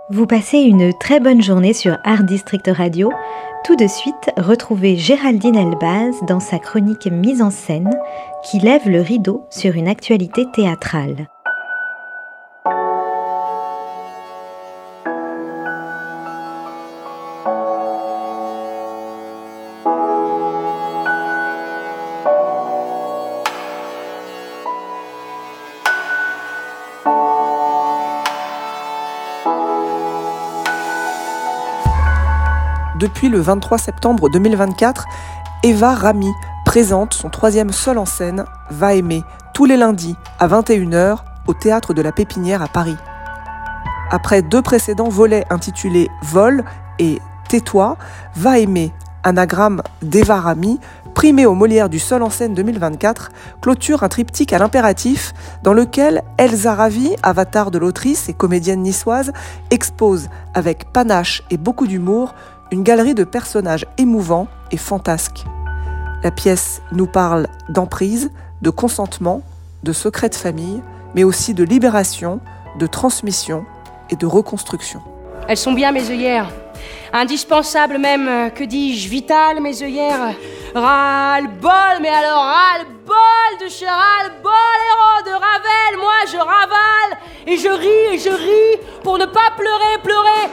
Vous passez une très bonne journée sur Art District Radio. Tout de suite, retrouvez Géraldine Elbaz dans sa chronique Mise en scène qui lève le rideau sur une actualité théâtrale. Depuis le 23 septembre 2024, Eva Rami présente son troisième seul en scène, Va aimer, tous les lundis à 21h au Théâtre de la Pépinière à Paris. Après 2 précédents volets intitulés Vol et Tais-toi, Va aimer, anagramme d'Eva Rami, primé au Molière du seul en scène 2024, clôture un triptyque à l'impératif dans lequel Elsa Ravi, avatar de l'autrice et comédienne niçoise, expose avec panache et beaucoup d'humour une galerie de personnages émouvants et fantasques. La pièce nous parle d'emprise, de consentement, de secrets de famille, mais aussi de libération, de transmission et de reconstruction. Elles sont bien mes œillères, indispensables même, que dis-je, vitales mes œillères. Ras-le-bol, mais alors ras-le-bol de chez ras-le-bol, héros de Ravel, moi je ravale et je ris pour ne pas pleurer.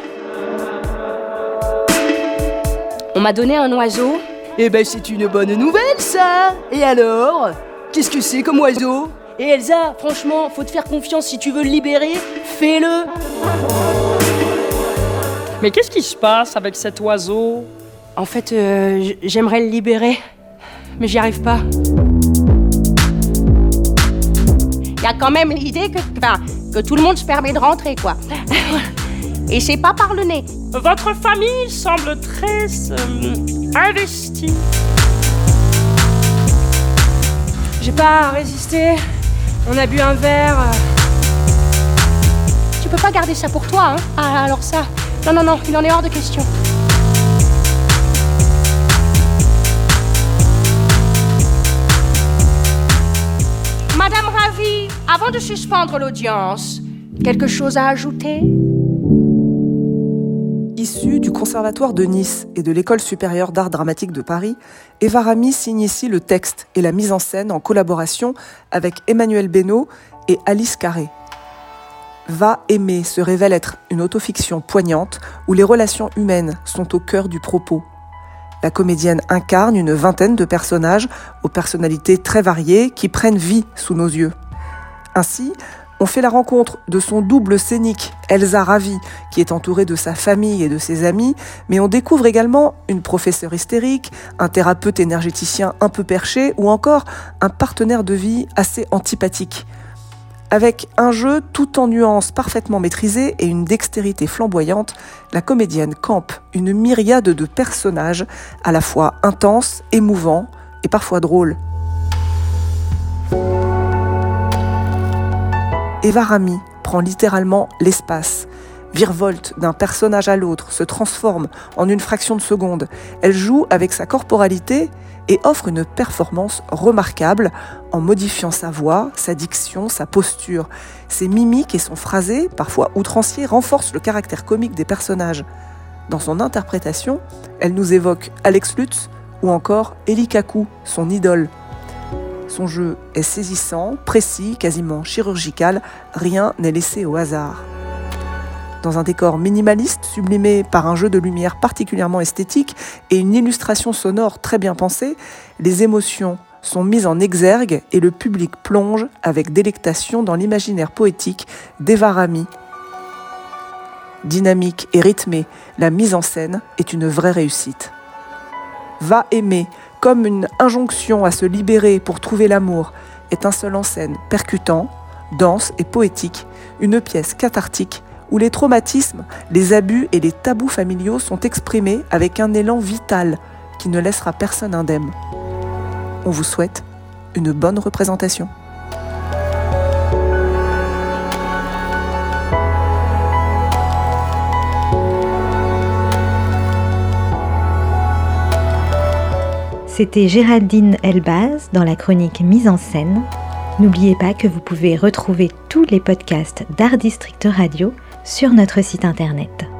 On m'a donné un oiseau. Eh ben c'est une bonne nouvelle ça. Et alors ? Qu'est-ce que c'est comme oiseau ? Et Elsa, franchement, faut te faire confiance, si tu veux le libérer, fais-le. Mais qu'est-ce qui se passe avec cet oiseau ? En fait, j'aimerais le libérer, mais j'y arrive pas. Il y a quand même l'idée que tout le monde se permet de rentrer, quoi. Et c'est pas par le nez. Votre famille semble très investie. J'ai pas résisté. On a bu un verre. Tu peux pas garder ça pour toi, hein ? Ah, alors ça. Non, il en est hors de question. Madame Ravi, avant de suspendre l'audience, quelque chose à ajouter ? Issue du Conservatoire de Nice et de l'École supérieure d'art dramatique de Paris, Eva Rami signe ici le texte et la mise en scène en collaboration avec Emmanuel Benoît et Alice Carré. Va aimer se révèle être une autofiction poignante où les relations humaines sont au cœur du propos. La comédienne incarne une vingtaine de personnages aux personnalités très variées qui prennent vie sous nos yeux. Ainsi, on fait la rencontre de son double scénique, Elsa Ravi, qui est entourée de sa famille et de ses amis, mais on découvre également une professeure hystérique, un thérapeute énergéticien un peu perché ou encore un partenaire de vie assez antipathique. Avec un jeu tout en nuances parfaitement maîtrisé et une dextérité flamboyante, la comédienne campe une myriade de personnages à la fois intenses, émouvants et parfois drôles. Eva Rami prend littéralement l'espace, virevolte d'un personnage à l'autre, se transforme en une fraction de seconde. Elle joue avec sa corporalité et offre une performance remarquable en modifiant sa voix, sa diction, sa posture. Ses mimiques et son phrasé, parfois outrancier, renforcent le caractère comique des personnages. Dans son interprétation, elle nous évoque Alex Lutz ou encore Eli Kaku, son idole. Son jeu est saisissant, précis, quasiment chirurgical, rien n'est laissé au hasard. Dans un décor minimaliste, sublimé par un jeu de lumière particulièrement esthétique et une illustration sonore très bien pensée, les émotions sont mises en exergue et le public plonge avec délectation dans l'imaginaire poétique d'Eva Rami. Dynamique et rythmée, la mise en scène est une vraie réussite. Va aimer, comme une injonction à se libérer pour trouver l'amour, est un seul en scène percutant, dense et poétique, une pièce cathartique où les traumatismes, les abus et les tabous familiaux sont exprimés avec un élan vital qui ne laissera personne indemne. On vous souhaite une bonne représentation. C'était Géraldine Elbaz dans la chronique Mise en scène. N'oubliez pas que vous pouvez retrouver tous les podcasts d'Art District Radio sur notre site internet.